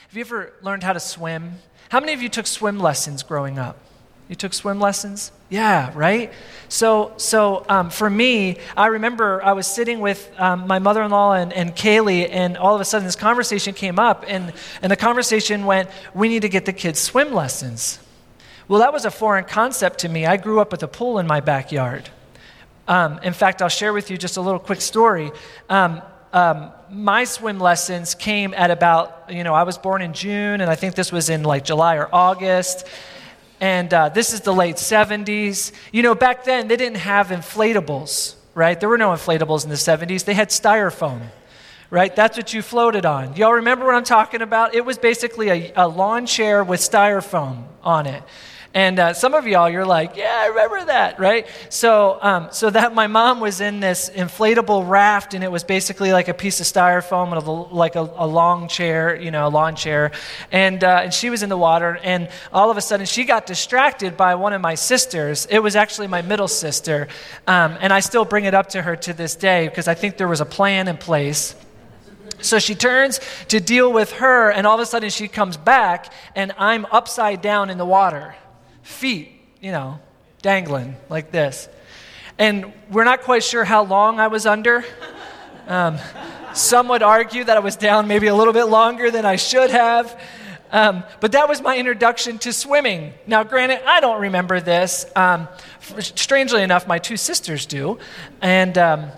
Have you ever learned how to swim? How many of you took swim lessons growing up? You took swim lessons? Yeah, right? So for me, I remember I was sitting with my mother-in-law and Kaylee, and all of a sudden this conversation came up, and the conversation went, we need to get the kids swim lessons. Well, that was a foreign concept to me. I grew up with a pool in my backyard. In fact, I'll share with you just a little quick story. My swim lessons came at about, I was born in June, and I think this was in like July or August. And this is the late 70s. Back then, they didn't have inflatables, right? There were no inflatables in the 70s. They had styrofoam, right? That's what you floated on. Y'all remember what I'm talking about? It was basically a lawn chair with styrofoam on it. And some of y'all, you're like, yeah, I remember that, right? So that my mom was in this inflatable raft, and it was basically like a piece of styrofoam with like a long chair, a lawn chair. And she was in the water, and all of a sudden she got distracted by one of my sisters. It was actually my middle sister. And I still bring it up to her to this day because I think there was a plan in place. So she turns to deal with her, and all of a sudden she comes back, and I'm upside down in the water. Feet, dangling like this. And we're not quite sure how long I was under. Some would argue that I was down maybe a little bit longer than I should have. But that was my introduction to swimming. Now, granted, I don't remember this. Strangely enough, my two sisters do. But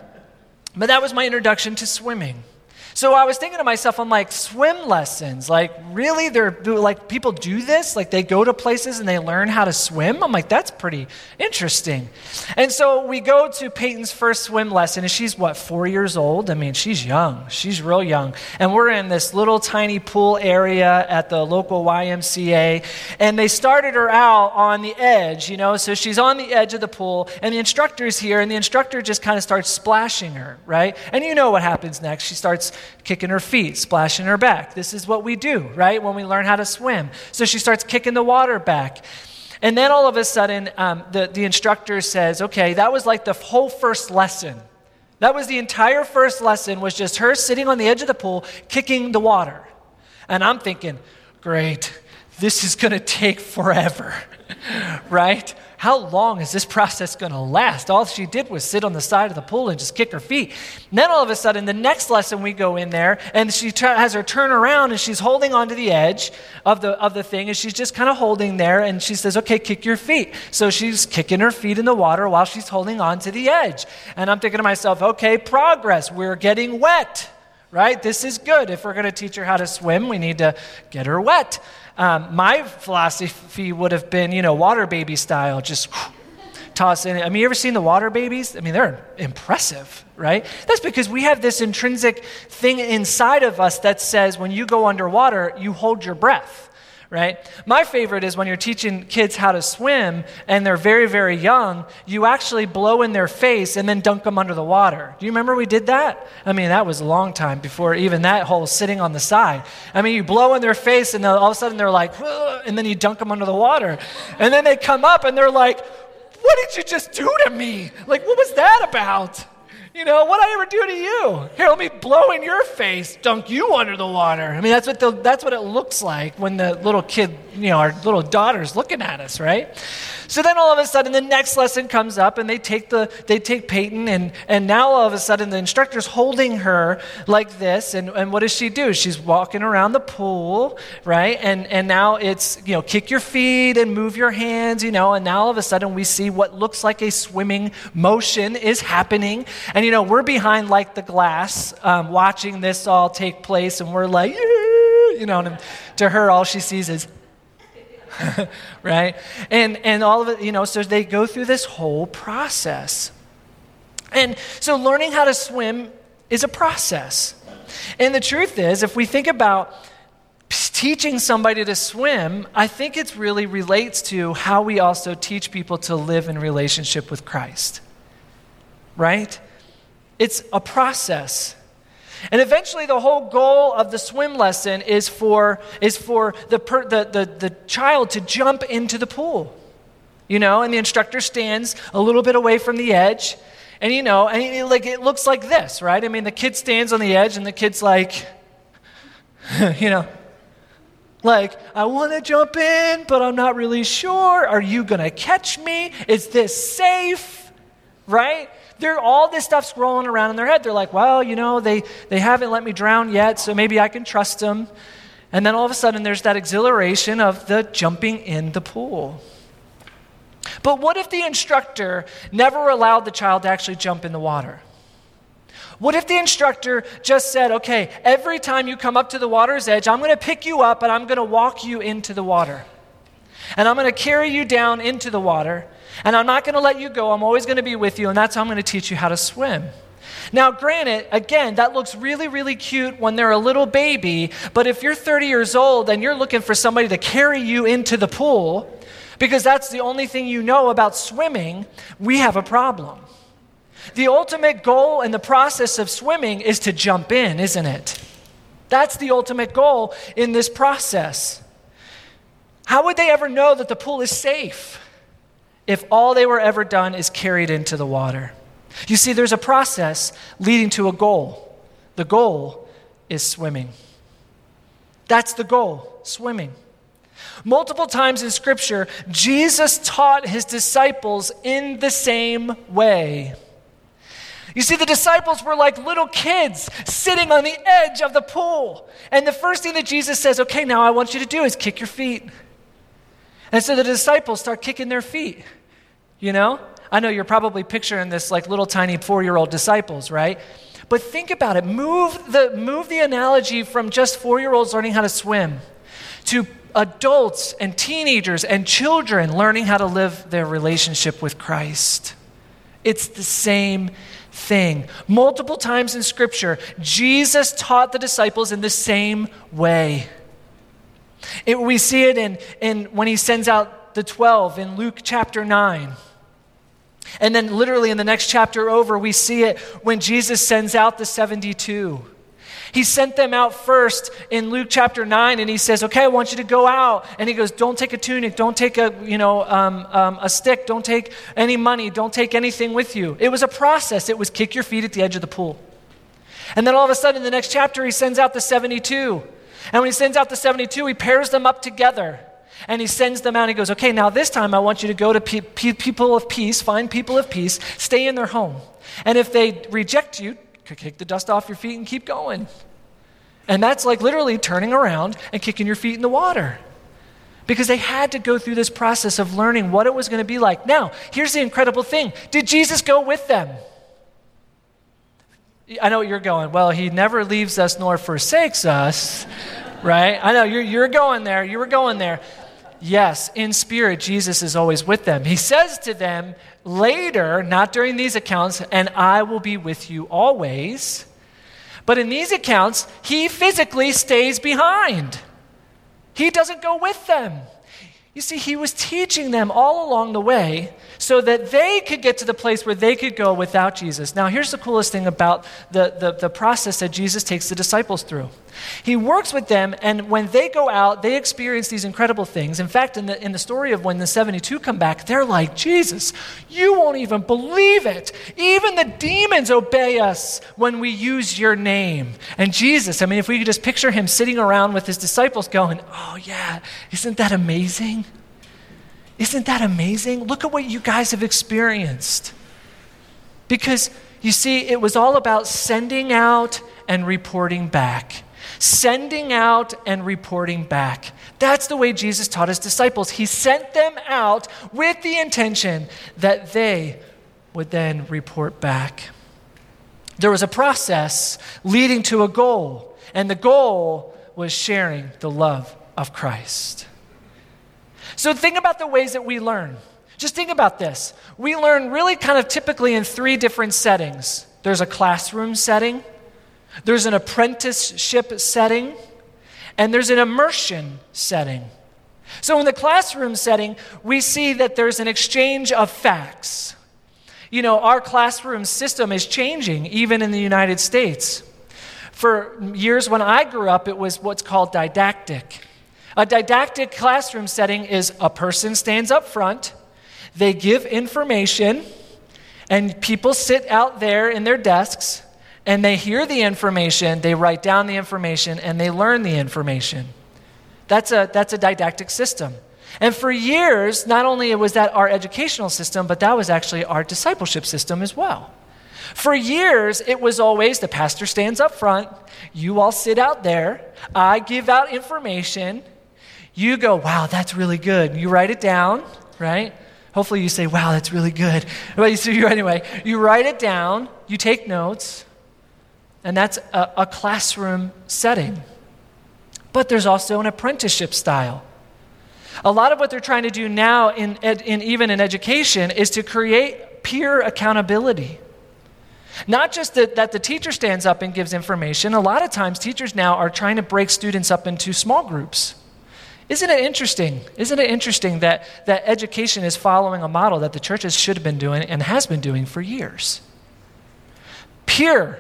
that was my introduction to swimming. So I was thinking to myself, I'm like, swim lessons, like really? People do this? Like they go to places and they learn how to swim? I'm like, that's pretty interesting. And so we go to Peyton's first swim lesson, and she's 4 years old? I mean, she's young. She's real young. And we're in this little tiny pool area at the local YMCA, and they started her out on the edge, so she's on the edge of the pool, and the instructor's here, and the instructor just kind of starts splashing her, right? And you know what happens next. She starts kicking her feet, splashing her back. This is what we do, right, when we learn how to swim. So she starts kicking the water back. And then all of a sudden, the instructor says, okay, that was like the whole first lesson. That was the entire first lesson, was just her sitting on the edge of the pool, kicking the water. And I'm thinking, great, this is going to take forever, right? How long is this process going to last? All she did was sit on the side of the pool and just kick her feet. And then all of a sudden, the next lesson we go in there, and she has her turn around, and she's holding onto the edge of the thing, and she's just kind of holding there, and she says, okay, kick your feet. So she's kicking her feet in the water while she's holding on to the edge. And I'm thinking to myself, okay, progress. We're getting wet, right? This is good. If we're going to teach her how to swim, we need to get her wet. My philosophy would have been, water baby style, just toss in. I mean, you ever seen the water babies? I mean, they're impressive, right? That's because we have this intrinsic thing inside of us that says when you go underwater, you hold your breath, right? My favorite is when you're teaching kids how to swim and they're very, very young, you actually blow in their face and then dunk them under the water. Do you remember we did that? I mean, that was a long time before even that whole sitting on the side. I mean, you blow in their face and all of a sudden they're like, ugh, and then you dunk them under the water. And then they come up and they're like, what did you just do to me? Like, what was that about? What did I ever do to you? Here, let me blow in your face, dunk you under the water. I mean, that's what it looks like when the little kid, our little daughter's looking at us, right? So then all of a sudden the next lesson comes up, and they take Peyton, and now all of a sudden the instructor's holding her like this, and what does she do? She's walking around the pool, right? And now it's, kick your feet and move your hands, and now all of a sudden we see what looks like a swimming motion is happening. And, we're behind like the glass watching this all take place, and we're like, and to her all she sees is, right? And all of it, so they go through this whole process. And so learning how to swim is a process. And the truth is, if we think about teaching somebody to swim, I think it really relates to how we also teach people to live in relationship with Christ, right? It's a process. And eventually the whole goal of the swim lesson is for the child to jump into the pool, and the instructor stands a little bit away from the edge, and it looks like this, right? I mean, the kid stands on the edge, and the kid's like, Like, I want to jump in, but I'm not really sure. Are you going to catch me? Is this safe? Right? All this stuff's rolling around in their head. They're like, well, they haven't let me drown yet, so maybe I can trust them. And then all of a sudden, there's that exhilaration of the jumping in the pool. But what if the instructor never allowed the child to actually jump in the water? What if the instructor just said, okay, every time you come up to the water's edge, I'm going to pick you up and I'm going to walk you into the water. And I'm going to carry you down into the water. And I'm not going to let you go. I'm always going to be with you. And that's how I'm going to teach you how to swim. Now, granted, again, that looks really, really cute when they're a little baby. But if you're 30 years old and you're looking for somebody to carry you into the pool, because that's the only thing you know about swimming, we have a problem. The ultimate goal in the process of swimming is to jump in, isn't it? That's the ultimate goal in this process. How would they ever know that the pool is safe if all they were ever done is carried into the water? You see, there's a process leading to a goal. The goal is swimming. That's the goal, swimming. Multiple times in Scripture, Jesus taught his disciples in the same way. You see, the disciples were like little kids sitting on the edge of the pool. And the first thing that Jesus says, okay, now I want you to do is kick your feet. And so the disciples start kicking their feet, I know you're probably picturing this like little tiny 4-year-old disciples, right? But think about it. Move the analogy from just 4-year-olds learning how to swim to adults and teenagers and children learning how to live their relationship with Christ. It's the same thing. Multiple times in Scripture, Jesus taught the disciples in the same way. We see it in when he sends out the 12 in Luke chapter 9. And then literally in the next chapter over, we see it when Jesus sends out the 72. He sent them out first in Luke chapter 9, and he says, okay, I want you to go out. And he goes, don't take a tunic, don't take a stick, don't take any money, don't take anything with you. It was a process. It was kick your feet at the edge of the pool. And then all of a sudden in the next chapter, he sends out the 72. And when he sends out the 72, he pairs them up together. And he sends them out and he goes, okay, now this time I want you to go to people of peace, find people of peace, stay in their home. And if they reject you, kick the dust off your feet and keep going. And that's like literally turning around and kicking your feet in the water. Because they had to go through this process of learning what it was going to be like. Now, here's the incredible thing. Did Jesus go with them? I know what you're going, well, he never leaves us nor forsakes us, right? I know, you're going there. You were going there. Yes, in spirit, Jesus is always with them. He says to them later, not during these accounts, and I will be with you always. But in these accounts, he physically stays behind. He doesn't go with them. You see, he was teaching them all along the way so that they could get to the place where they could go without Jesus. Now, here's the coolest thing about the process that Jesus takes the disciples through. He works with them, and when they go out, they experience these incredible things. In fact, in the story of when the 72 come back, they're like, Jesus, you won't even believe it. Even the demons obey us when we use your name. And Jesus, if we could just picture him sitting around with his disciples going, oh yeah, isn't that amazing? Isn't that amazing? Look at what you guys have experienced. Because, you see, it was all about sending out and reporting back. Sending out and reporting back. That's the way Jesus taught his disciples. He sent them out with the intention that they would then report back. There was a process leading to a goal, and the goal was sharing the love of Christ. So think about the ways that we learn. Just think about this. We learn really kind of typically in 3 different settings. There's a classroom setting, there's an apprenticeship setting, and there's an immersion setting. So in the classroom setting, we see that there's an exchange of facts. Our classroom system is changing, even in the United States. For years when I grew up, it was what's called didactic. A didactic classroom setting is a person stands up front, they give information, and people sit out there in their desks, and they hear the information, they write down the information, and they learn the information. That's a didactic system. And for years, not only was that our educational system, but that was actually our discipleship system as well. For years, it was always the pastor stands up front, you all sit out there, I give out information, you go, wow, that's really good. You write it down, right? Hopefully you say, wow, that's really good. But anyway, you write it down, you take notes, and that's a classroom setting. But there's also an apprenticeship style. A lot of what they're trying to do now even in education is to create peer accountability. Not just that the teacher stands up and gives information. A lot of times teachers now are trying to break students up into small groups. Isn't it interesting? Isn't it interesting that education is following a model that the churches should have been doing and has been doing for years? Peer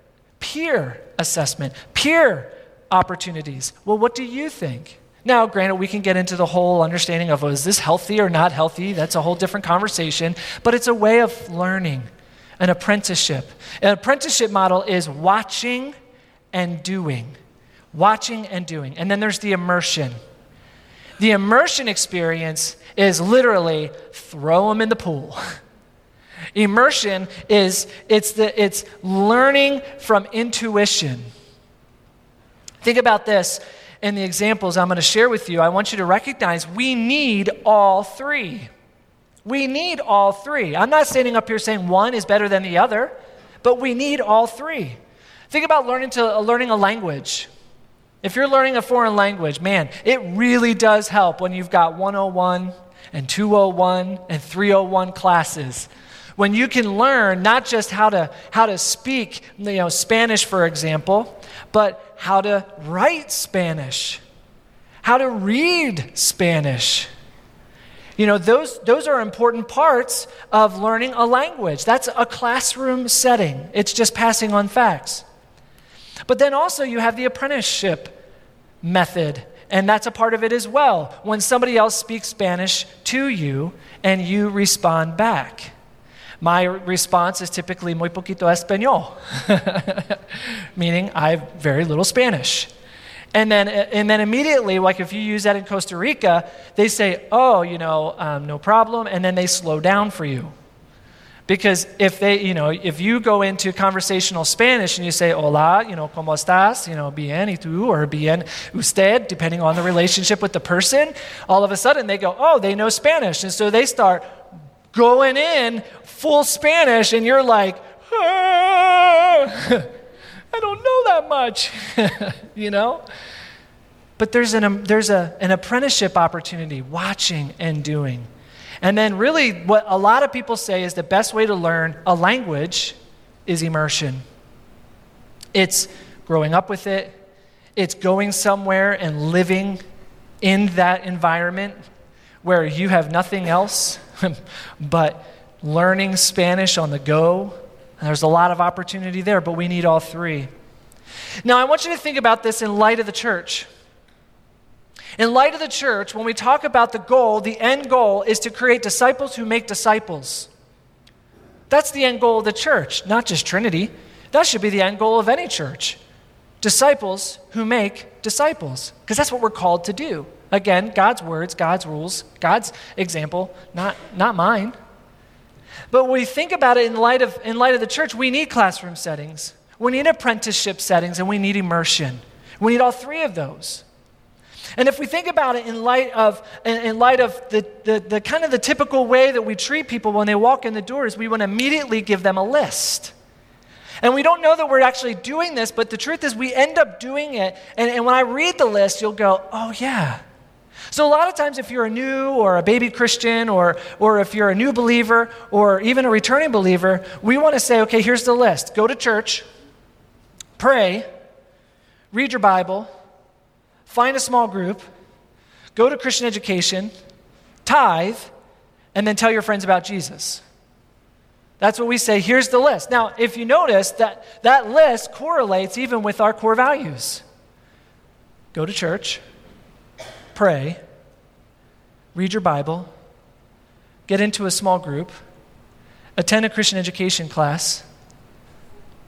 assessment, peer opportunities. Well, what do you think? Now, granted, we can get into the whole understanding of, is this healthy or not healthy? That's a whole different conversation. But it's a way of learning, an apprenticeship. An apprenticeship model is watching and doing. Watching and doing. And then there's the immersion. The immersion experience is literally throw them in the pool. Immersion it's learning from intuition. Think about this in the examples I'm going to share with you. I want you to recognize we need all three. We need all three. I'm not standing up here saying one is better than the other, but we need all three. Think about learning a language. If you're learning a foreign language, man, it really does help when you've got 101 and 201 and 301 classes. When you can learn not just how to speak, Spanish, for example, but how to write Spanish, how to read Spanish. Those are important parts of learning a language. That's a classroom setting. It's just passing on facts. But then also you have the apprenticeship method, and that's a part of it as well. When somebody else speaks Spanish to you and you respond back. My response is typically muy poquito español, meaning I have very little Spanish. And then immediately, like if you use that in Costa Rica, they say, no problem, and then they slow down for you. Because if you go into conversational Spanish and you say, hola, ¿cómo estás? Bien, y tú, or bien, usted, depending on the relationship with the person, all of a sudden they go, oh, they know Spanish. And so they start going in full Spanish, and you're like, I don't know that much, But there's an apprenticeship opportunity, watching and doing. And then really what a lot of people say is the best way to learn a language is immersion. It's growing up with it. It's going somewhere and living in that environment where you have nothing else but learning Spanish on the go. And there's a lot of opportunity there, but we need all three. Now, I want you to think about this in light of the church. In light of the church, when we talk about the goal, the end goal is to create disciples who make disciples. That's the end goal of the church, not just Trinity. That should be the end goal of any church. Disciples who make disciples, because that's what we're called to do. Again, God's words, God's rules, God's example, not mine. But when we think about it in light of the church, we need classroom settings, we need apprenticeship settings, and we need immersion. We need all three of those. And if we think about it in light of the kind of the typical way that we treat people when they walk in the doors, we want to immediately give them a list. And we don't know that we're actually doing this, but the truth is we end up doing it. And when I read the list, you'll go, oh yeah. So a lot of times if you're a new or a baby Christian or if you're a new believer or even a returning believer, we want to say, okay, here's the list. Go to church, pray, read your Bible, find a small group, go to Christian education, tithe, and then tell your friends about Jesus. That's what we say, here's the list. Now, if you notice, that list correlates even with our core values. Go to church, pray, read your Bible, get into a small group, attend a Christian education class,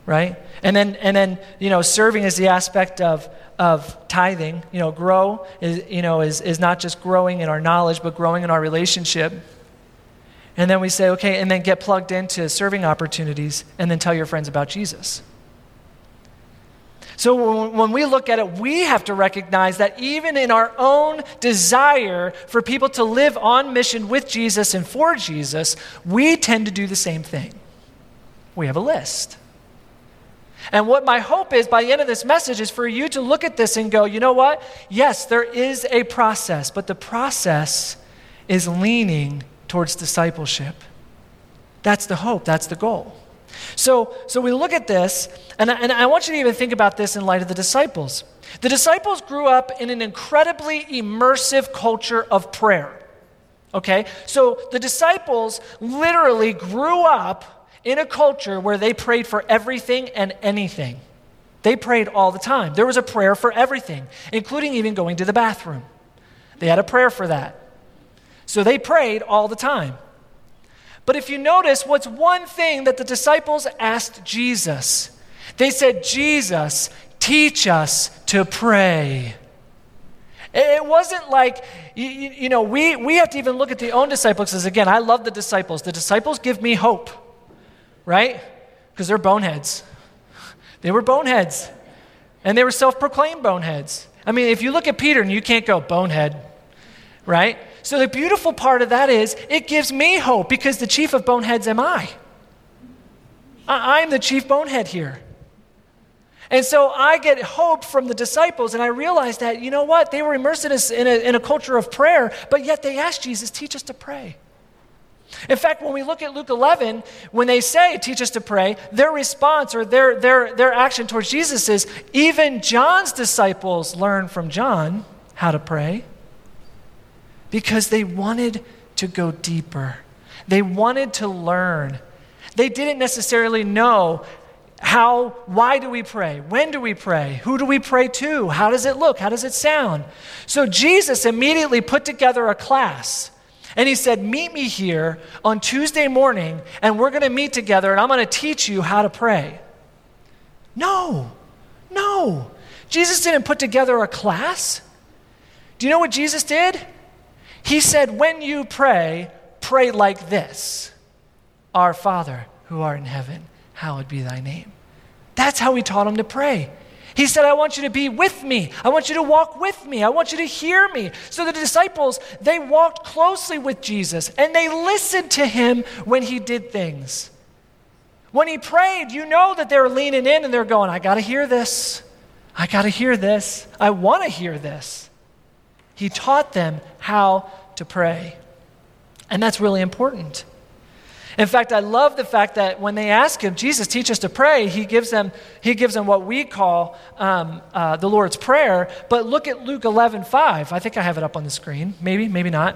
right? And then serving is the aspect of tithing. Grow is not just growing in our knowledge, but growing in our relationship. And then we say, okay, and then get plugged into serving opportunities, and then tell your friends about Jesus. So when we look at it, we have to recognize that even in our own desire for people to live on mission with Jesus and for Jesus, we tend to do the same thing. We have a list. And what my hope is by the end of this message is for you to look at this and go, you know what? Yes, there is a process, but the process is leaning towards discipleship. That's the hope. That's the goal. So we look at this, and I want you to even think about this in light of the disciples. The disciples grew up in an incredibly immersive culture of prayer. Okay? So the disciples literally grew up in a culture where they prayed for everything and anything. They prayed all the time. There was a prayer for everything, including even going to the bathroom. They had a prayer for that. So they prayed all the time. But if you notice, what's one thing that the disciples asked Jesus? They said, Jesus, teach us to pray. It wasn't like, we have to even look at the own disciples as, again, I love the disciples. The disciples give me hope, right? Because they're boneheads. They were boneheads. And they were self-proclaimed boneheads. I mean, if you look at Peter and you can't go, bonehead, right? So the beautiful part of that is it gives me hope because the chief of boneheads am I. I'm the chief bonehead here. And so I get hope from the disciples, and I realize that, you know what? They were immersed in a culture of prayer, but yet they asked Jesus, teach us to pray. In fact, when we look at Luke 11, when they say, teach us to pray, their response or their action towards Jesus is, even John's disciples learned from John how to pray. Because they wanted to go deeper. They wanted to learn. They didn't necessarily know why do we pray? When do we pray? Who do we pray to? How does it look? How does it sound? So Jesus immediately put together a class. And he said, meet me here on Tuesday morning, and we're going to meet together, and I'm going to teach you how to pray. No. Jesus didn't put together a class. Do you know what Jesus did? He said, when you pray, pray like this. Our Father, who art in heaven, hallowed be thy name. That's how he taught him to pray. He said, I want you to be with me. I want you to walk with me. I want you to hear me. So the disciples, they walked closely with Jesus, and they listened to him when he did things. When he prayed, you know that they're leaning in and they're going, I got to hear this. I got to hear this. I want to hear this. He taught them how to pray. And that's really important. In fact, I love the fact that when they ask him, Jesus, teach us to pray, he gives them what we call the Lord's Prayer. But look at Luke 11:5. I think I have it up on the screen. Maybe not.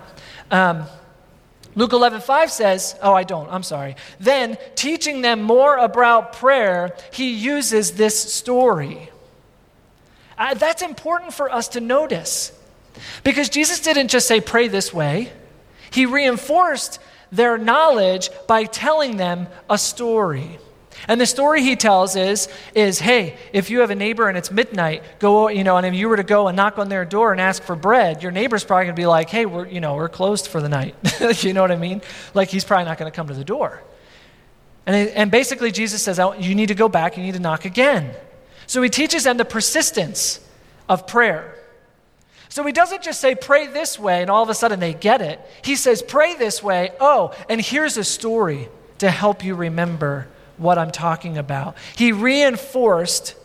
Luke 11:5 says, I don't, I'm sorry. Then, teaching them more about prayer, he uses this story. That's important for us to notice. Because Jesus didn't just say, pray this way. He reinforced their knowledge by telling them a story. And the story he tells is, hey, if you have a neighbor and it's midnight, and if you were to go and knock on their door and ask for bread, your neighbor's probably going to be like, hey, we're closed for the night. You know what I mean? Like, he's probably not going to come to the door. And basically Jesus says, you need to go back, you need to knock again. So he teaches them the persistence of prayer. So he doesn't just say, pray this way, and all of a sudden they get it. He says, pray this way. And here's a story to help you remember what I'm talking about. He reinforced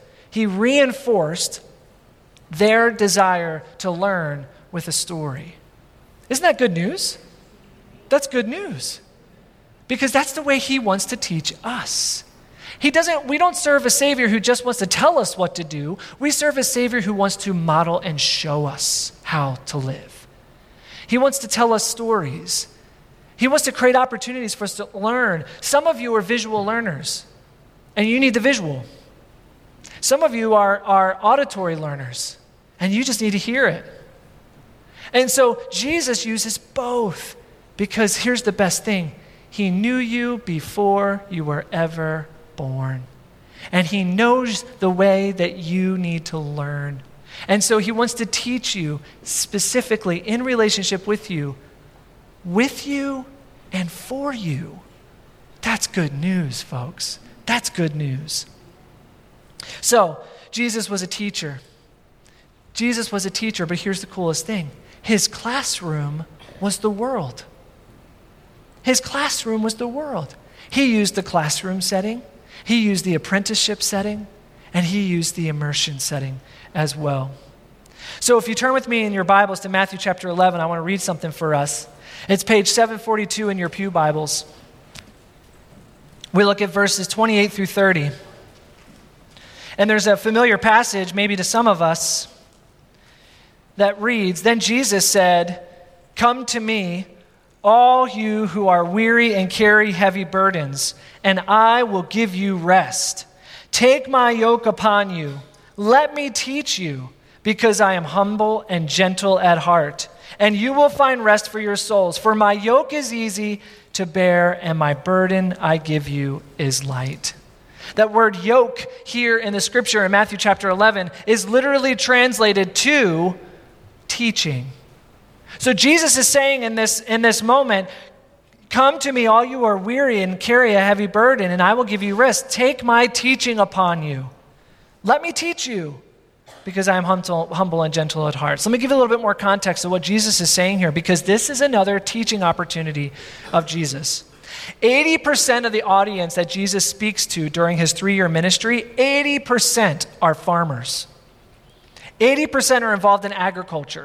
their desire to learn with a story. Isn't that good news? That's good news. Because that's the way he wants to teach us. We don't serve a Savior who just wants to tell us what to do. We serve a Savior who wants to model and show us how to live. He wants to tell us stories. He wants to create opportunities for us to learn. Some of you are visual learners, and you need the visual. Some of you are auditory learners, and you just need to hear it. And so Jesus uses both, because here's the best thing. He knew you before you were ever born. and he knows the way that you need to learn. And so he wants to teach you specifically in relationship with you and for you. That's good news, folks. That's good news. So, Jesus was a teacher. Jesus was a teacher, but here's the coolest thing. His classroom was the world. His classroom was the world. He used the classroom setting, he used the apprenticeship setting, and he used the immersion setting as well. So if you turn with me in your Bibles to Matthew chapter 11, I want to read something for us. It's page 742 in your pew Bibles. We look at verses 28 through 30. And there's a familiar passage, maybe to some of us, that reads, "Then Jesus said, 'Come to me, all you who are weary and carry heavy burdens, and I will give you rest. Take my yoke upon you. Let me teach you, because I am humble and gentle at heart, and you will find rest for your souls. For my yoke is easy to bear, and my burden I give you is light.'" That word yoke here in the scripture in Matthew chapter 11 is literally translated to teaching. So Jesus is saying in this moment, "Come to me, all you are weary and carry a heavy burden, and I will give you rest. Take my teaching upon you. Let me teach you, because I am humble and gentle at heart." So let me give you a little bit more context of what Jesus is saying here, because this is another teaching opportunity of Jesus. 80% of the audience that Jesus speaks to during his 3-year ministry, 80% are farmers. 80% are involved in agriculture.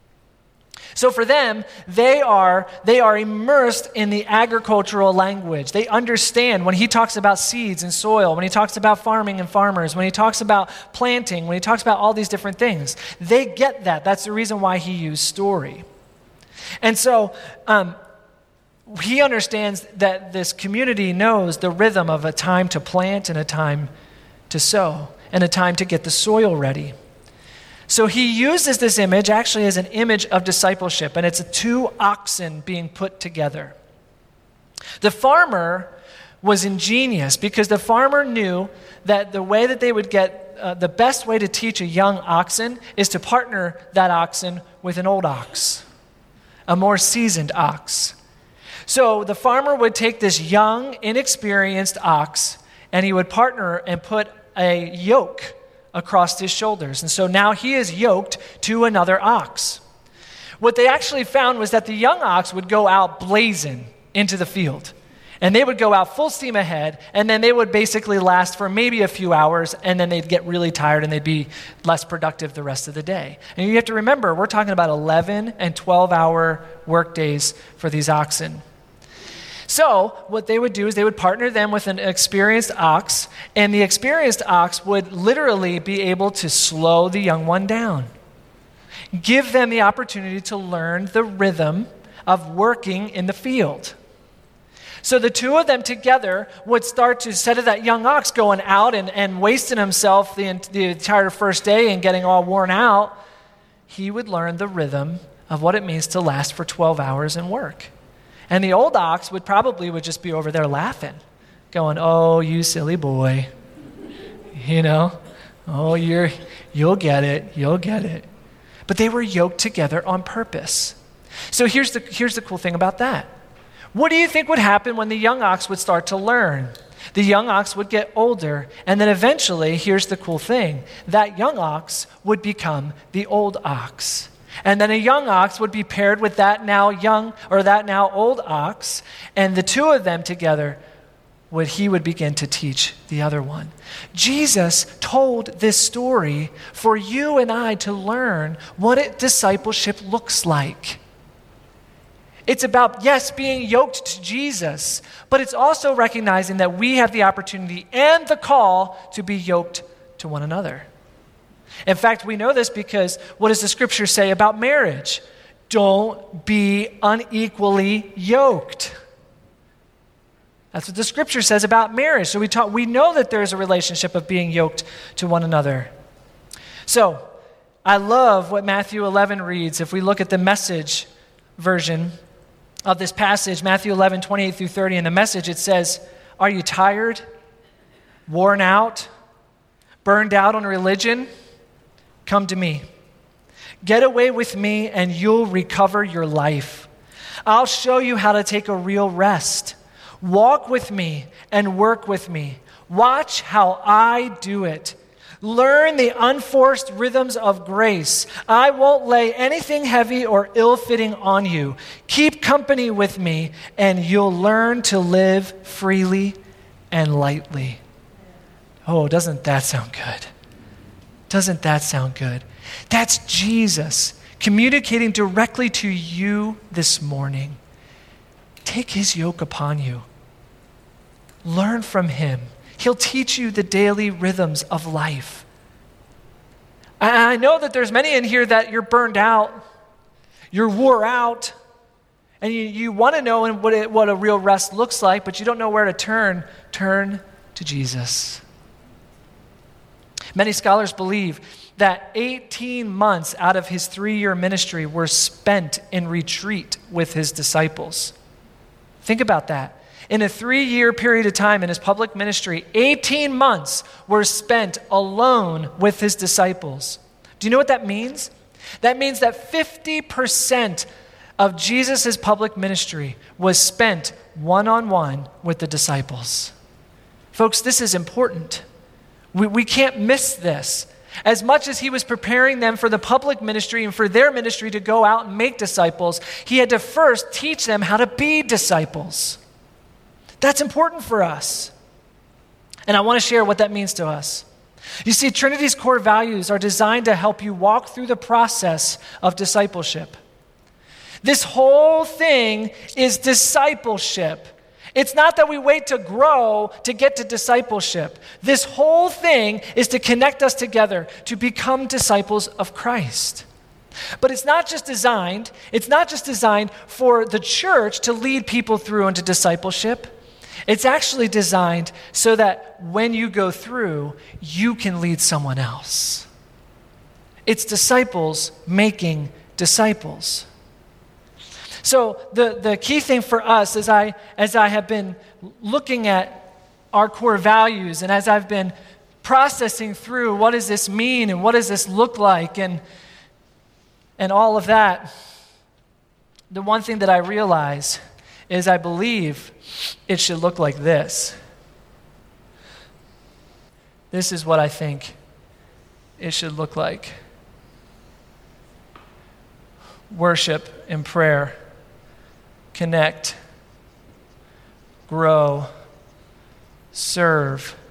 So for them, they are immersed in the agricultural language. They understand when he talks about seeds and soil, when he talks about farming and farmers, when he talks about planting, when he talks about all these different things. They get that. That's the reason why he used story. And so he understands that this community knows the rhythm of a time to plant and a time to sow and a time to get the soil ready. So he uses this image actually as an image of discipleship, and it's 2 oxen being put together. The farmer was ingenious because the farmer knew that the way that they would get, the best way to teach a young oxen is to partner that oxen with an old ox, a more seasoned ox. So the farmer would take this young, inexperienced ox, and he would partner and put a yoke across his shoulders. And so now he is yoked to another ox. What they actually found was that the young ox would go out blazing into the field. And they would go out full steam ahead, and then they would basically last for maybe a few hours, and then they'd get really tired and they'd be less productive the rest of the day. And you have to remember, we're talking about 11 and 12-hour work days for these oxen. So what they would do is they would partner them with an experienced ox, and the experienced ox would literally be able to slow the young one down. Give them the opportunity to learn the rhythm of working in the field. So the 2 of them together would start to, instead of that young ox going out and wasting himself the entire first day and getting all worn out, he would learn the rhythm of what it means to last for 12 hours and work. And the old ox would just be over there laughing, going, "Oh, you silly boy. Oh, you'll get it. But they were yoked together on purpose. So here's the cool thing about that. What do you think would happen when the young ox would start to learn? The young ox would get older, and then eventually, here's the cool thing, that young ox would become the old ox. And then a young ox would be paired with that now old ox, and the 2 of them together he would begin to teach the other one. Jesus told this story for you and I to learn what discipleship looks like. It's about, yes, being yoked to Jesus, but it's also recognizing that we have the opportunity and the call to be yoked to one another. In fact, we know this because what does the scripture say about marriage? Don't be unequally yoked. That's what the scripture says about marriage. So we know that there is a relationship of being yoked to one another. So I love what Matthew 11 reads. If we look at the Message version of this passage, Matthew 11, 28 through 30, in the Message, it says, "Are you tired? worn out, burned out on religion, come to me. Get away with me and you'll recover your life. I'll show you how to take a real rest. Walk with me and work with me. Watch how I do it. Learn the unforced rhythms of grace. I won't lay anything heavy or ill-fitting on you. Keep company with me, and you'll learn to live freely and lightly. Oh, doesn't that sound good? Doesn't that sound good? That's Jesus communicating directly to you this morning. Take his yoke upon you. Learn from him. He'll teach you the daily rhythms of life. I know that there's many in here that you're burned out, you're wore out, and you want to know what a real rest looks like, but you don't know where to turn. Turn to Jesus. Many scholars believe that 18 months out of his 3-year ministry were spent in retreat with his disciples. Think about that. In a 3-year period of time in his public ministry, 18 months were spent alone with his disciples. Do you know what that means? That means that 50% of Jesus' public ministry was spent one-on-one with the disciples. Folks, this is important. We can't miss this. As much as he was preparing them for the public ministry and for their ministry to go out and make disciples, he had to first teach them how to be disciples. That's important for us. And I want to share what that means to us. You see, Trinity's core values are designed to help you walk through the process of discipleship. This whole thing is discipleship. It's not that we wait to grow to get to discipleship. This whole thing is to connect us together to become disciples of Christ. But it's not just designed for the church to lead people through into discipleship. It's actually designed so that when you go through, you can lead someone else. It's disciples making disciples. So the key thing for us as I have been looking at our core values and as I've been processing through what does this mean and what does this look like and all of that, the one thing that I realize is I believe it should look like this. This is what I think it should look like. Worship and prayer. Connect. Grow. Serve.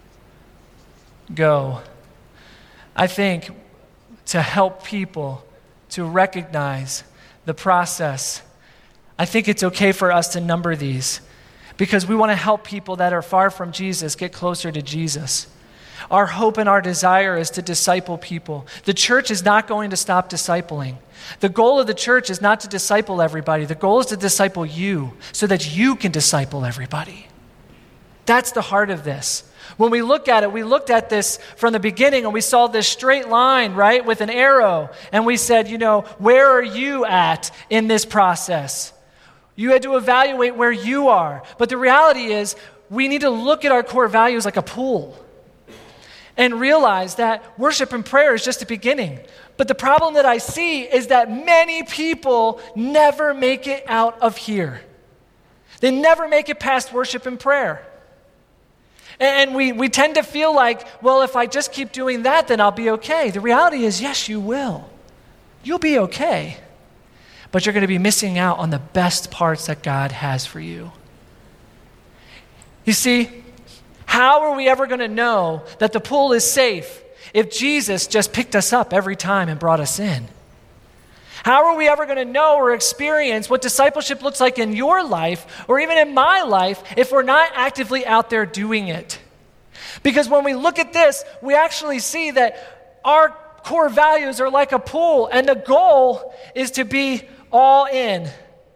Go. I think to help people to recognize the process, I think it's okay for us to number these because we want to help people that are far from Jesus get closer to Jesus. Our hope and our desire is to disciple people. The church is not going to stop discipling. The goal of the church is not to disciple everybody. The goal is to disciple you so that you can disciple everybody. That's the heart of this. When we look at it, we looked at this from the beginning and we saw this straight line, right, with an arrow. And we said, where are you at in this process? You had to evaluate where you are. But the reality is we need to look at our core values like a pool and realize that worship and prayer is just the beginning. But the problem that I see is that many people never make it out of here. They never make it past worship and prayer. And we tend to feel like, well, if I just keep doing that, then I'll be okay. The reality is, yes, you will. You'll be okay. But you're going to be missing out on the best parts that God has for you. You see, how are we ever going to know that the pool is safe if Jesus just picked us up every time and brought us in? How are we ever going to know or experience what discipleship looks like in your life or even in my life if we're not actively out there doing it? Because when we look at this, we actually see that our core values are like a pool, and the goal is to be all in.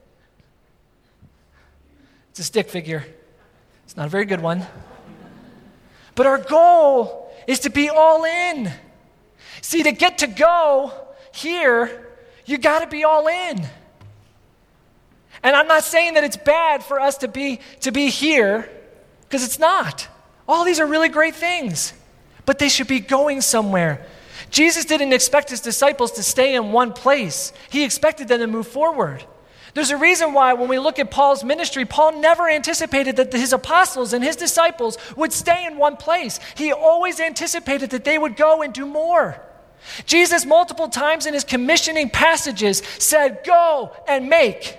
It's a stick figure. It's not a very good one. But our goal is to be all in. See, to get to go here, you got to be all in. And I'm not saying that it's bad for us to be here, because it's not. All these are really great things, but they should be going somewhere. Jesus didn't expect his disciples to stay in one place. He expected them to move forward. There's a reason why when we look at Paul's ministry, Paul never anticipated that his apostles and his disciples would stay in one place. He always anticipated that they would go and do more. Jesus multiple times in his commissioning passages said, go and make.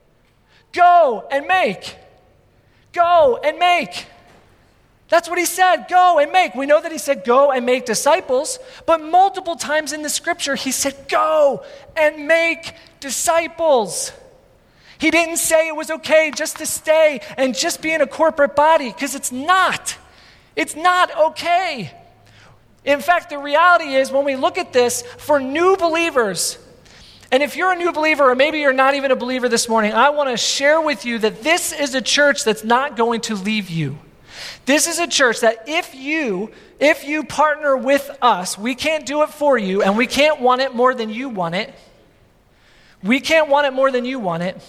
Go and make. Go and make. That's what he said, go and make. We know that he said go and make disciples, but multiple times in the scripture he said go and make disciples. He didn't say it was okay just to stay and just be in a corporate body, because it's not. It's not okay. In fact, the reality is when we look at this for new believers, and if you're a new believer or maybe you're not even a believer this morning, I want to share with you that this is a church that's not going to leave you. This is a church that if you partner with us, we can't do it for you, and we can't want it more than you want it. We can't want it more than you want it.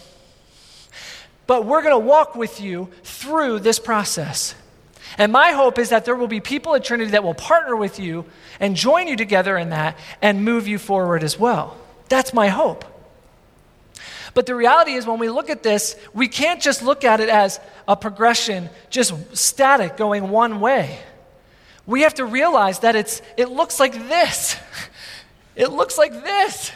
But we're going to walk with you through this process. And my hope is that there will be people at Trinity that will partner with you and join you together in that and move you forward as well. That's my hope. But the reality is when we look at this, we can't just look at it as a progression, just static going one way. We have to realize that it looks like this. It looks like this.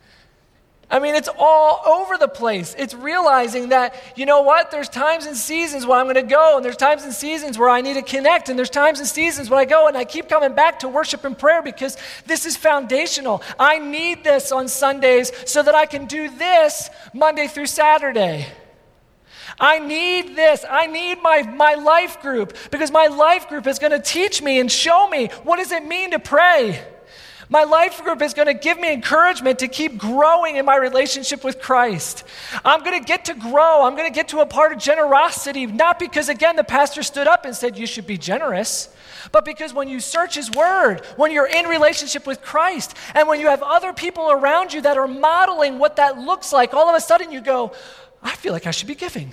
I mean, it's all over the place. It's realizing that, you know what? There's times and seasons where I'm going to go, and there's times and seasons where I need to connect, and there's times and seasons when I go and I keep coming back to worship and prayer because this is foundational. I need this on Sundays so that I can do this Monday through Saturday. I need this. I need my life group because my life group is going to teach me and show me what does it mean to pray. My life group is going to give me encouragement to keep growing in my relationship with Christ. I'm going to get to grow. I'm going to get to a part of generosity, not because, again, the pastor stood up and said you should be generous, but because when you search his word, when you're in relationship with Christ, and when you have other people around you that are modeling what that looks like, all of a sudden you go, I feel like I should be giving.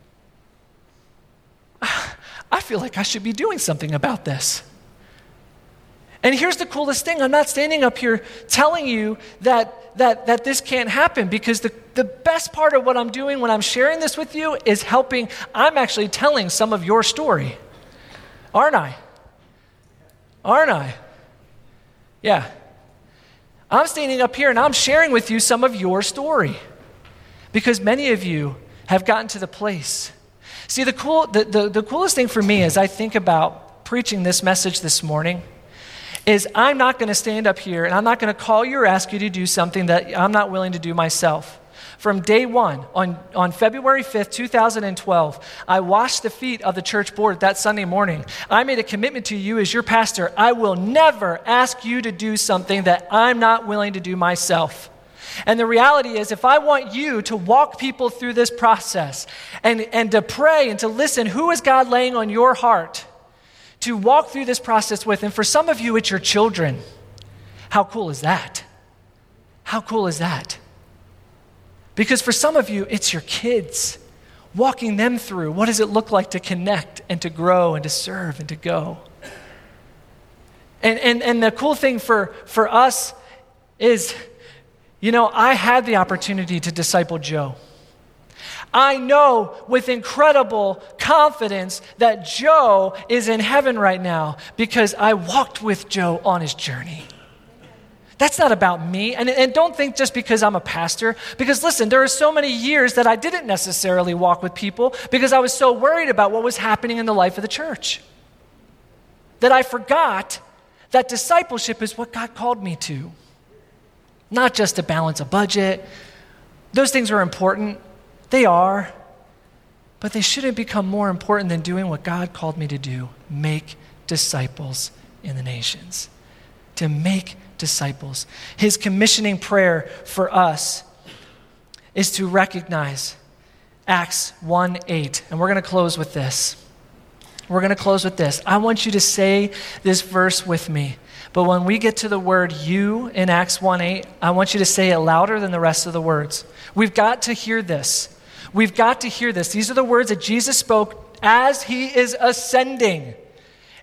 I feel like I should be doing something about this. And here's the coolest thing. I'm not standing up here telling you that this can't happen, because the best part of what I'm doing when I'm sharing this with you is helping. I'm actually telling some of your story. Aren't I? Aren't I? Yeah. I'm standing up here and I'm sharing with you some of your story, because many of you have gotten to the place. See, the coolest thing for me as I think about preaching this message this morning is I'm not going to stand up here and I'm not going to call you or ask you to do something that I'm not willing to do myself. From day one, on February 5th, 2012, I washed the feet of the church board that Sunday morning. I made a commitment to you as your pastor. I will never ask you to do something that I'm not willing to do myself. And the reality is, if I want you to walk people through this process and to pray and to listen, who is God laying on your heart to walk through this process with? And for some of you, it's your children. How cool is that? How cool is that? Because for some of you, it's your kids, walking them through what does it look like to connect and to grow and to serve and to go. And the cool thing for us is, you know, I had the opportunity to disciple Joe. I know with incredible confidence that Joe is in heaven right now because I walked with Joe on his journey. That's not about me. And don't think just because I'm a pastor, because listen, there are so many years that I didn't necessarily walk with people because I was so worried about what was happening in the life of the church that I forgot that discipleship is what God called me to. Not just to balance a budget. Those things are important. They are. But they shouldn't become more important than doing what God called me to do. Make disciples in the nations. To make disciples. His commissioning prayer for us is to recognize Acts 1:8. And we're going to close with this. We're going to close with this. I want you to say this verse with me. But when we get to the word you in Acts 1:8, I want you to say it louder than the rest of the words. We've got to hear this. We've got to hear this. These are the words that Jesus spoke as he is ascending.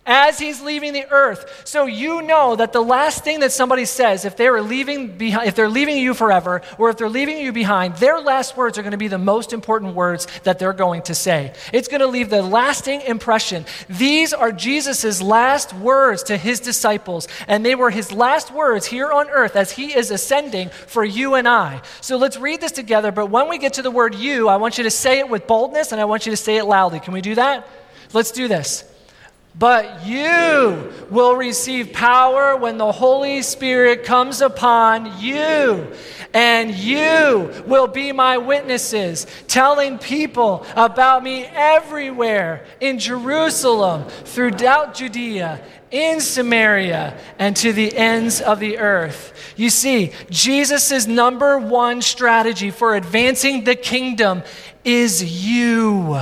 as he's leaving the earth. So you know that the last thing that somebody says, if they're leaving you forever, or if they're leaving you behind, their last words are going to be the most important words that they're going to say. It's going to leave the lasting impression. These are Jesus' last words to his disciples, and they were his last words here on earth as he is ascending for you and I. So let's read this together, but when we get to the word you, I want you to say it with boldness, and I want you to say it loudly. Can we do that? Let's do this. But you will receive power when the Holy Spirit comes upon you, and you will be my witnesses, telling people about me everywhere in Jerusalem, throughout Judea, in Samaria, and to the ends of the earth. You see, Jesus' number one strategy for advancing the kingdom is you.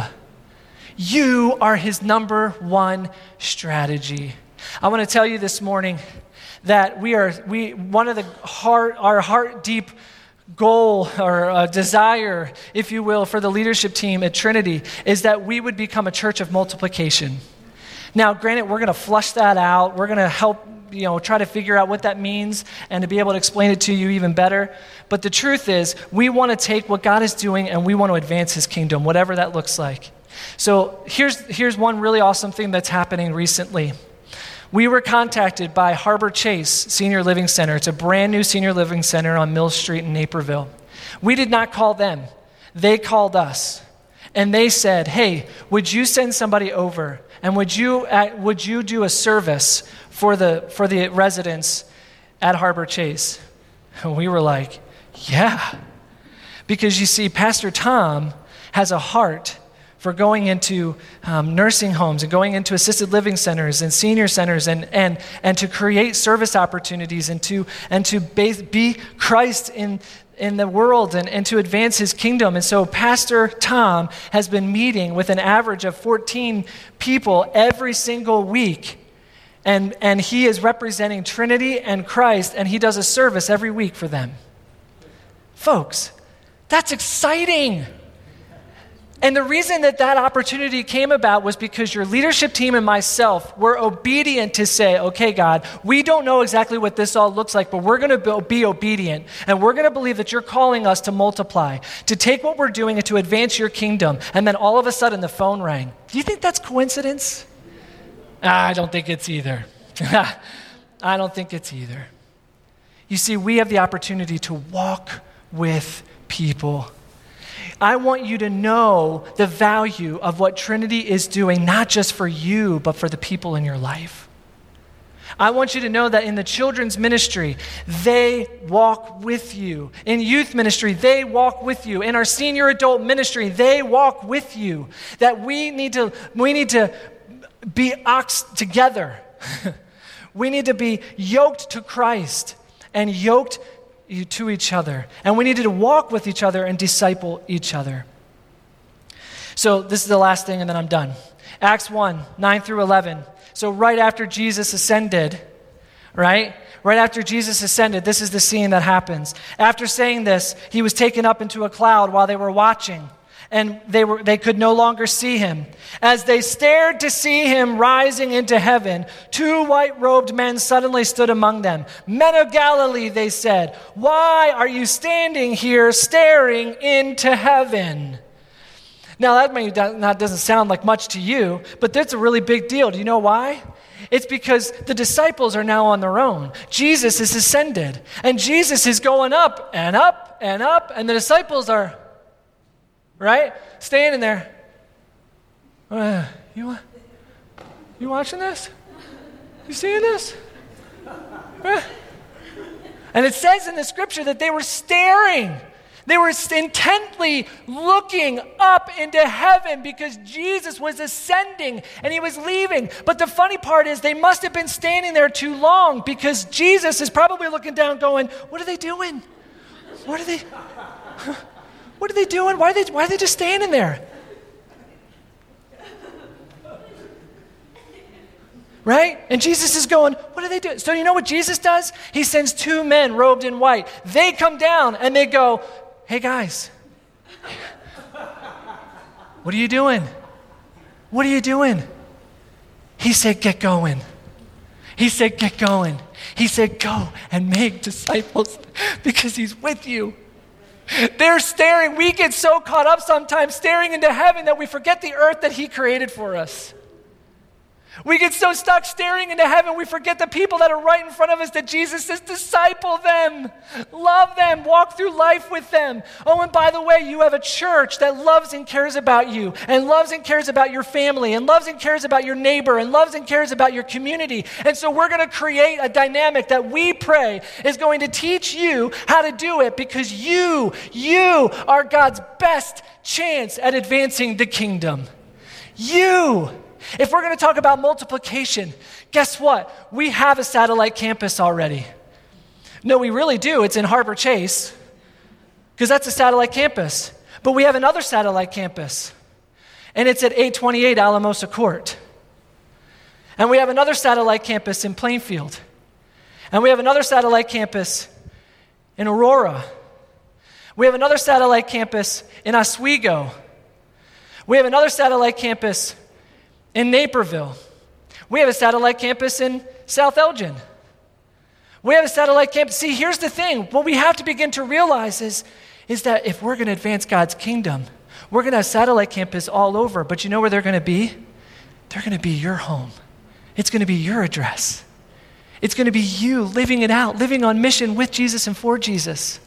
You are his number one strategy. I want to tell you this morning that one of our heart deep goal or desire, if you will, for the leadership team at Trinity is that we would become a church of multiplication. Now, granted, we're going to flush that out. We're going to help try to figure out what that means and to be able to explain it to you even better. But the truth is, we want to take what God is doing and we want to advance his kingdom, whatever that looks like. So here's one really awesome thing that's happening recently. We were contacted by Harbor Chase Senior Living Center. It's a brand new senior living center on Mill Street in Naperville. We did not call them. They called us. And they said, hey, would you send somebody over? And would you do a service for the residents at Harbor Chase? And we were like, yeah. Because you see, Pastor Tom has a heart for going into nursing homes and going into assisted living centers and senior centers and to create service opportunities and to be Christ in the world and to advance his kingdom. And so Pastor Tom has been meeting with an average of 14 people every single week. And he is representing Trinity and Christ, and he does a service every week for them. Folks, that's exciting. And the reason that opportunity came about was because your leadership team and myself were obedient to say, okay, God, we don't know exactly what this all looks like, but we're going to be obedient. And we're going to believe that you're calling us to multiply, to take what we're doing and to advance your kingdom. And then all of a sudden the phone rang. Do you think that's coincidence? I don't think it's either. I don't think it's either. You see, we have the opportunity to walk with people. I want you to know the value of what Trinity is doing, not just for you, but for the people in your life. I want you to know that in the children's ministry, they walk with you. In youth ministry, they walk with you. In our senior adult ministry, they walk with you. That we need to be oxed together. We need to be yoked to Christ and yoked to each other. And we needed to walk with each other and disciple each other. So this is the last thing and then I'm done. Acts 1, 9 through 11. So right after Jesus ascended, right after Jesus ascended, this is the scene that happens. After saying this, he was taken up into a cloud while they were watching. And they could no longer see him. As they stared to see him rising into heaven, 2 white-robed men suddenly stood among them. Men of Galilee, they said, why are you standing here staring into heaven? Now that doesn't sound like much to you, but that's a really big deal. Do you know why? It's because the disciples are now on their own. Jesus is ascended, and Jesus is going up and up and up, and the disciples are... right? Standing there. You watching this? You seeing this? And it says in the scripture that they were staring. They were intently looking up into heaven because Jesus was ascending and he was leaving. But the funny part is they must have been standing there too long because Jesus is probably looking down going, what are they doing? What are they doing? Why are they just standing there? Right? And Jesus is going, what are they doing? So you know what Jesus does? He sends 2 men robed in white. They come down and they go, hey guys, what are you doing? What are you doing? He said, get going. He said, get going. He said, go and make disciples because he's with you. They're staring. We get so caught up sometimes staring into heaven that we forget the earth that he created for us. We get so stuck staring into heaven, we forget the people that are right in front of us that Jesus says, disciple them, love them, walk through life with them. Oh, and by the way, you have a church that loves and cares about you, and loves and cares about your family, and loves and cares about your neighbor, and loves and cares about your community. And so we're going to create a dynamic that we pray is going to teach you how to do it, because you are God's best chance at advancing the kingdom. You. If we're going to talk about multiplication, guess what? We have a satellite campus already. No, we really do. It's in Harbor Chase, because that's a satellite campus. But we have another satellite campus, and it's at 828 Alamosa Court. And we have another satellite campus in Plainfield. And we have another satellite campus in Aurora. We have another satellite campus in Oswego. We have another satellite campus in Naperville. We have a satellite campus in South Elgin. We have a satellite campus. See, here's the thing. What we have to begin to realize is that if we're going to advance God's kingdom, we're going to have satellite campus all over. But you know where they're going to be? They're going to be your home. It's going to be your address. It's going to be you living it out, living on mission with Jesus and for Jesus.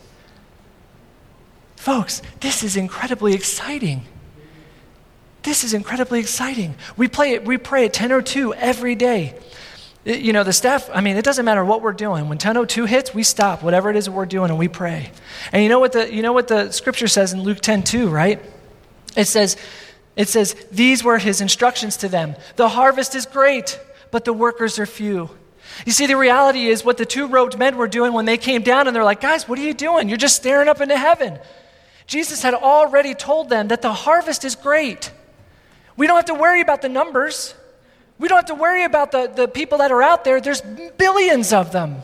Folks, this is incredibly exciting. This is incredibly exciting. We pray at 10:02 every day. The staff, it doesn't matter what we're doing. When 10:02 hits, we stop whatever it is that we're doing and we pray. And you know what the scripture says in Luke 10:2, right? It says, these were his instructions to them. The harvest is great, but the workers are few. You see, the reality is what the two robed men were doing when they came down, and they're like, guys, what are you doing? You're just staring up into heaven. Jesus had already told them that the harvest is great. We don't have to worry about the numbers. We don't have to worry about the people that are out there. There's billions of them.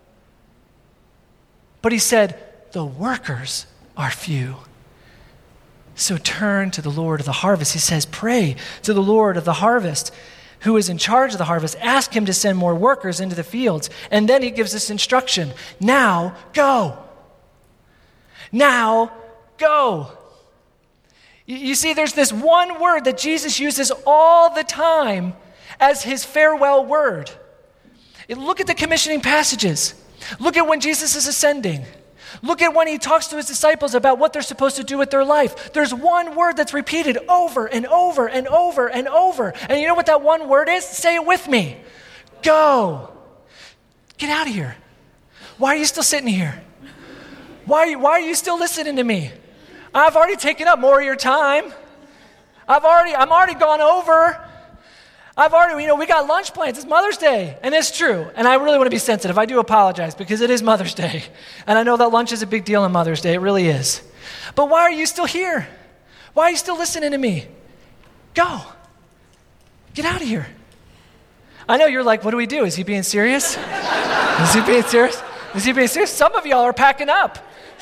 But he said, the workers are few. So turn to the Lord of the harvest. He says, pray to the Lord of the harvest, who is in charge of the harvest. Ask him to send more workers into the fields. And then he gives this instruction. Now go. Now go. You see, there's this one word that Jesus uses all the time as his farewell word. Look at the commissioning passages. Look at when Jesus is ascending. Look at when he talks to his disciples about what they're supposed to do with their life. There's one word that's repeated over and over and over and over. And you know what that one word is? Say it with me. Go. Get out of here. Why are you still sitting here? Why are you still listening to me? I've already taken up more of your time. I'm already gone over. We got lunch plans. It's Mother's Day. And it's true. And I really want to be sensitive. I do apologize because it is Mother's Day. And I know that lunch is a big deal on Mother's Day. It really is. But why are you still here? Why are you still listening to me? Go. Get out of here. I know you're like, what do we do? Is he being serious? Is he being serious? Is he being serious? Some of y'all are packing up.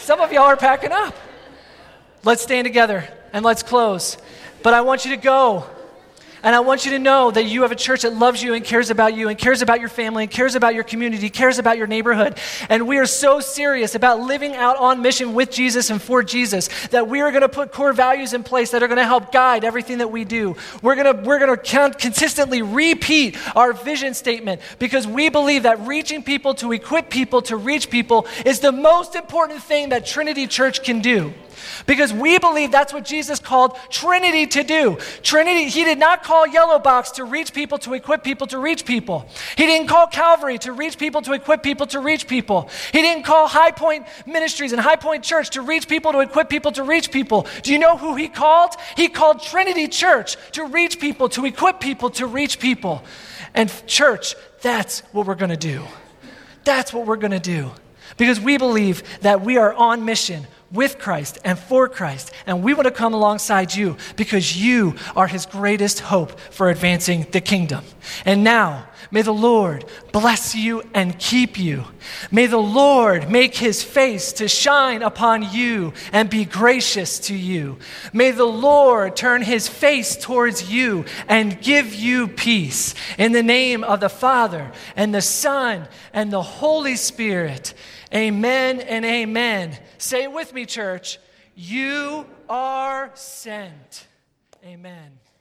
Let's stand together and let's close. But I want you to go. And I want you to know that you have a church that loves you and cares about you and cares about your family and cares about your community, cares about your neighborhood. And we are so serious about living out on mission with Jesus and for Jesus that we are going to put core values in place that are going to help guide everything that we do. We're going to consistently repeat our vision statement because we believe that reaching people to equip people to reach people is the most important thing that Trinity Church can do. Because we believe that's what Jesus called Trinity to do. Trinity, he did not call Yellow Box to reach people, to equip people, to reach people. He didn't call Calvary to reach people, to equip people, to reach people. He didn't call High Point Ministries and High Point Church to reach people, to equip people, to reach people. Do you know who he called? He called Trinity Church to reach people, to equip people, to reach people. And church, that's what we're going to do. That's what we're going to do. Because we believe that we are on mission with Christ and for Christ. And we want to come alongside you because you are his greatest hope for advancing the kingdom. And now, May the Lord bless you and keep you. May the Lord make his face to shine upon you and be gracious to you. May the Lord turn his face towards you and give you peace. In the name of the Father and the Son and the Holy Spirit. Amen and amen. Say it with me, church. You are sent. Amen.